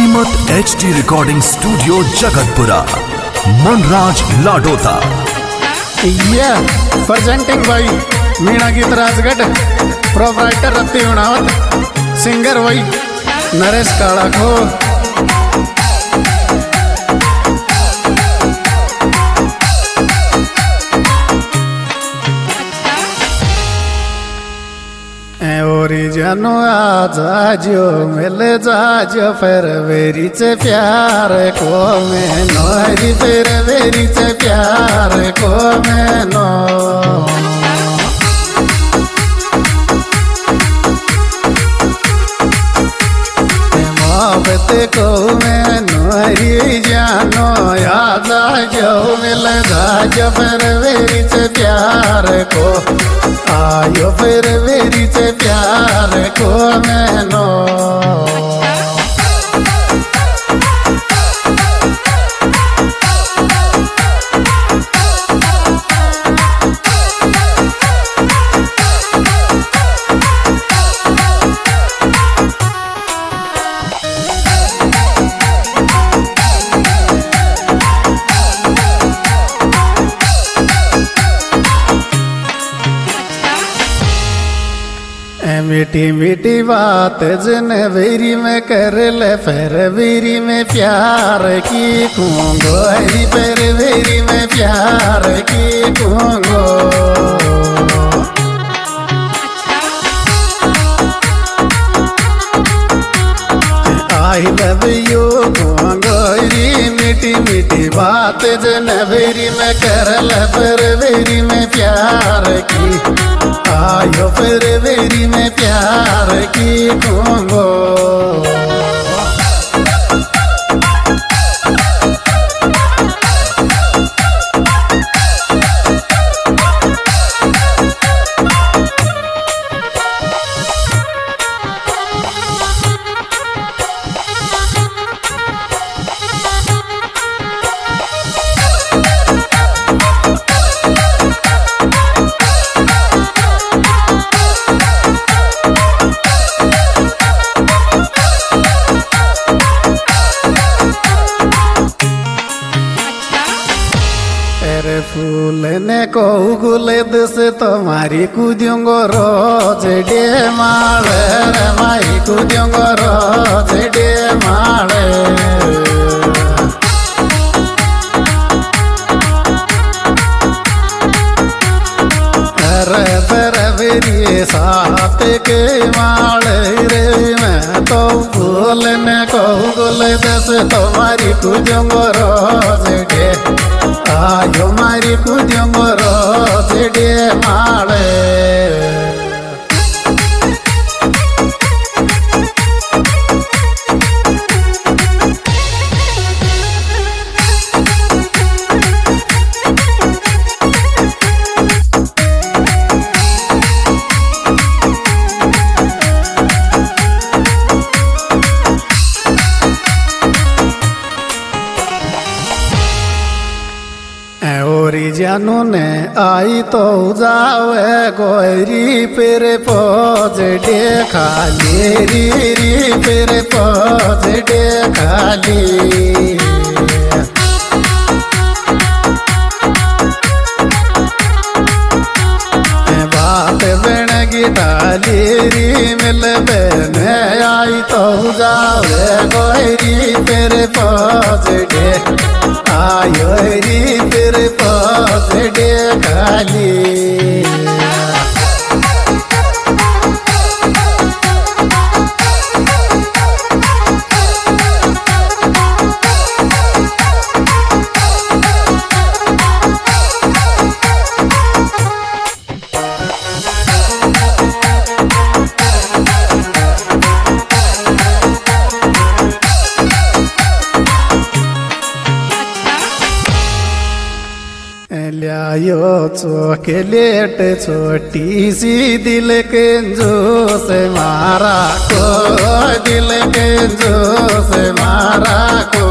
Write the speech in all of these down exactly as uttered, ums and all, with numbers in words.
Shrimad H D recording studio Jagatpura, Manraj Ladota. Presenting by Meena गीत Rajgarh, proprietor रत्ती उनावत, singer वही नरेश काला को। ओरी जानो आ जाजो मिल जाजो फिर वेरी से प्यार को मैं नोरी फिर वेरी से प्यार को मैं नो मोहब्बत को मैं नोरी जानो आ जाजो मिल जाजो फिर वेरी से प्यार को आयो फिर मेरी से प्यार को मैनो। मीठी मीठी बात जिन वेरी में कर ले फिर वेरी में प्यार की खूंगो हरी फिर वेरी में प्यार की खूंगो। आई लव यू खूंगो हरी मीठी मीठी बात जिन वेरी में कर ले फिर वेरी में प्यार की आयो फिर वेरी में प्यार की खूंगो। फूल ने को गुलेद से तुम्हारी कूदूंगो रोज डे माले रे माई कूदूंगो रोज डे माले। अरे तेरे वेरी साथ के माले रे मैं तो फूल ने को गुलेद से तुम्हारी कूदूंगो रोज डे आयो मारी कूदूंगो रोज डे माले। जानू ने आई तो जावे गोरी फिर पोज डे खाली री री फिर पोज डे खाली। बात बन गिटाली री मिल बन आई तो जावे गोरी फिर पोज डे आयो री फिर पोज डे खाली। लियायो चॉकलेट छोटी सी दिल के जो से मारा को दिल के जो से मारा को।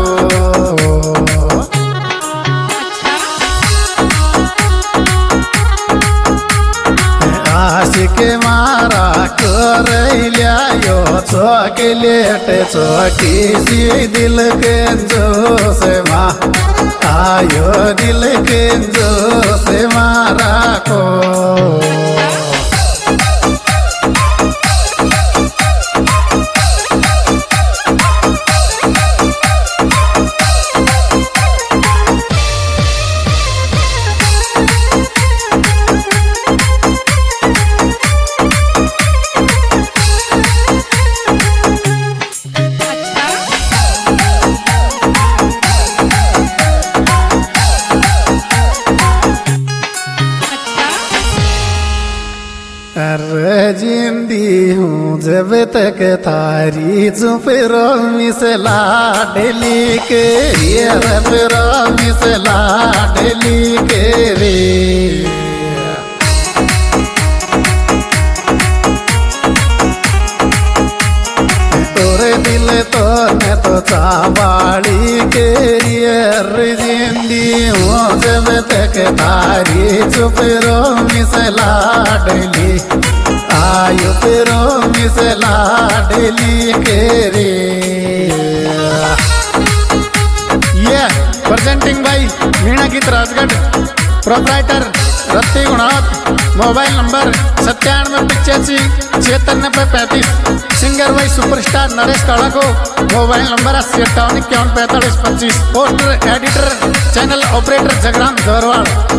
आशिक मारा करैल्या यो चॉकलेट छोटी सी दिल के जो से माँ आयो दिल के जो से मारा को अरे जिंदी हूँ जब तक थारी चुपरो मिसला डेली के ये रबरो मिसला डेली के रे तोरे दिल तो न तो चावाड़ी के ये जिंदी हूँ जब तक थारी चुपरो मिसला डेली आयो तेरो मिसला डेली के रे ये प्रेजेंटिंग बाई मीणा गीत राजगढ़ प्रोप्राइटर रत्ती गुणावत मोबाइल नंबर सत्तानवे पिचासी छिहत्तर नब्बे पैंतीस सिंगर बाई सुपरस्टार नरेश काला को मोबाइल नंबर अस्सी अट्ठावन इक्यावन पैंतालीस पच्चीस poster editor channel operator Jagram Jorwad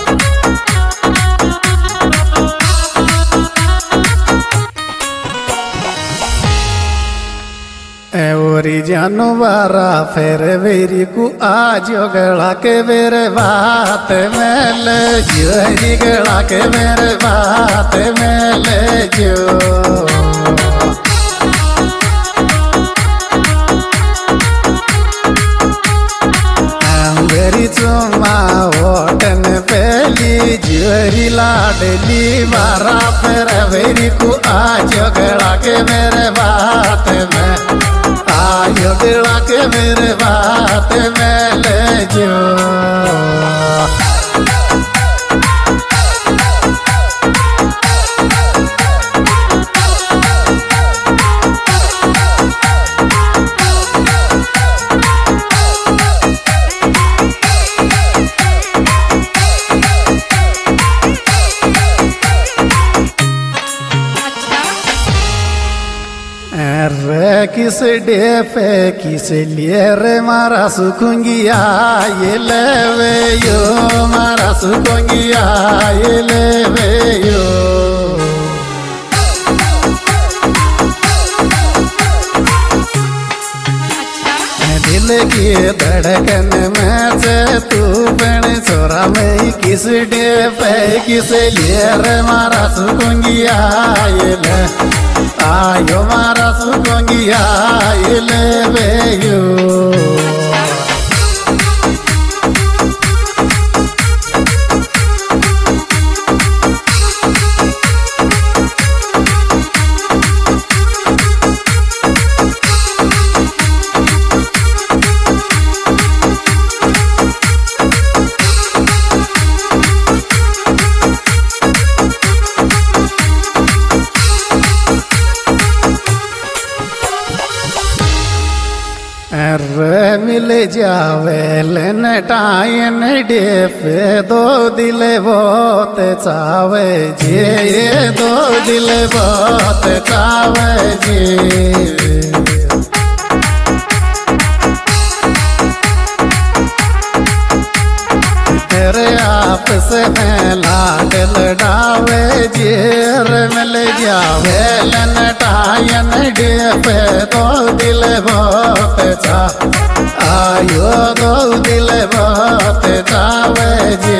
एवरी जानवारा फेर वेरी को आज गला के मेरे बात में ले जो गला के मेरे बात में ले जो मेरी चुमा ओटन पहली जोरी लाडली मारा फेर वेरी को आज गला के मेरे बात में आयो गिरा के मेरे बात में ले जो रे किस डे पे किस लिए रे मारा सुखूंगिया ये ले वे यो मारा सुखूंगिया ये ले वे यो दिल की धड़कन में से तू बन छोरा में किस डे पे किस लिए रे मारा सुखूंगिया ये ले आयो मारा सुखोंगिया ये ले वे यो रे मिल जावे लेन टाइन डेफ दो दिल बहुत चावे जे ये दो दिल बहुत चावे जे तेरे आपस में लाड लड़ावे जेर मिल जावे लन टायन डेफ दो दिल बहुत चा आयो दो दिल बहुत चावे जे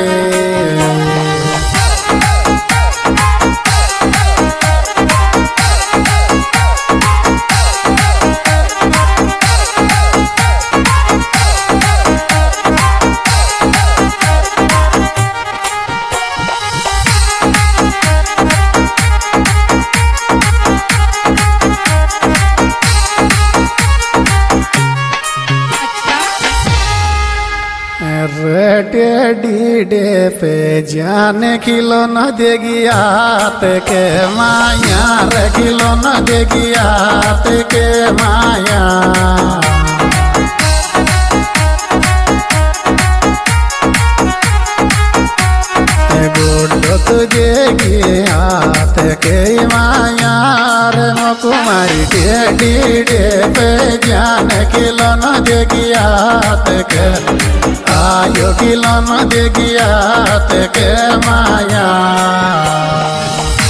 डीडे पे जाने खिलो न देगी आत के माया रे खिलो न देगी आत के माया तुझे हाथ के माया रे कुमारी डीडे पे जान खिलो न देगी हाथ के आयो खिलो न देगी हाथ के माया।